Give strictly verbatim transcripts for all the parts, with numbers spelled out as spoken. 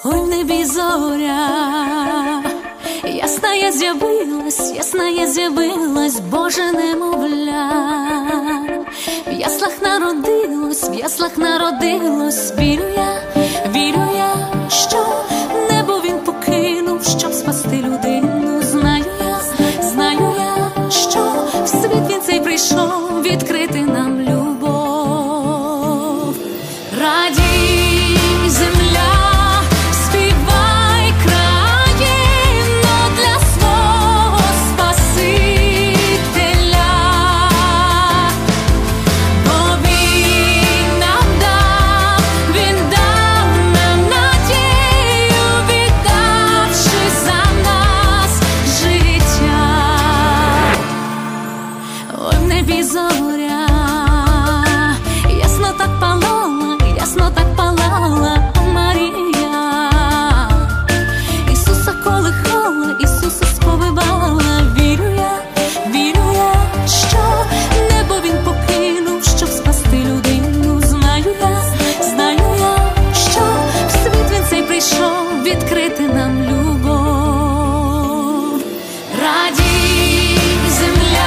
Ой, в небі зоря, ясна я з'явилась, ясна я з'явилась, Боже немовля. В яслах народилось, в яслах народилось, вірю я, вірю я, що небо він покинув, щоб спасти людину. Знаю я, знаю я, що в світ він цей прийшов відкрити нам любов. Радій, земля, зоря, ясно так палала, ясно так палала Марія. Ісуса колихала, Ісуса сповивала. Вірю я, вірю я, що небо він покинув, щоб спасти людину. Знаю я, знаю я, що в світ він цей прийшов відкрити нам любов. Радій, земля,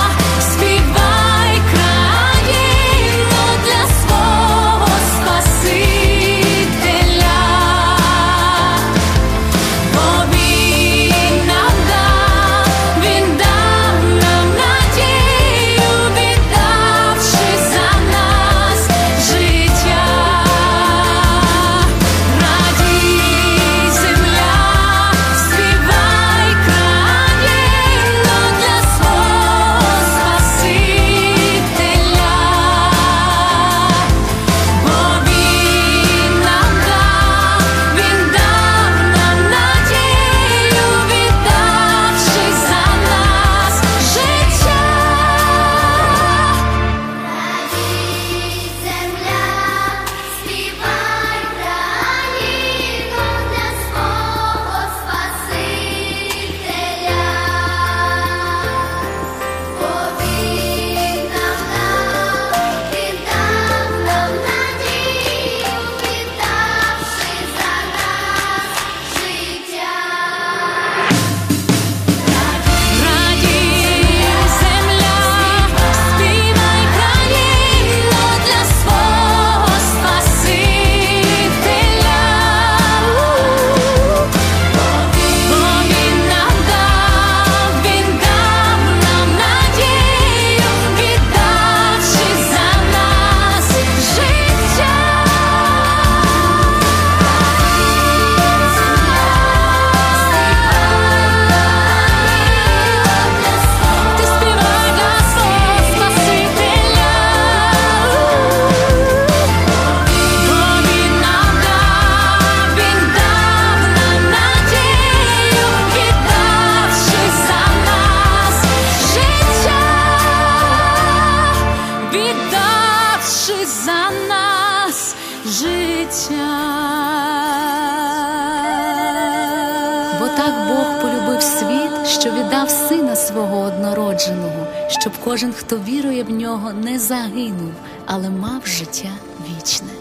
віддавши за нас життя. Бо так Бог полюбив світ, що віддав Сина Свого однородженого, щоб кожен, хто вірує в Нього, не загинув, але мав життя вічне.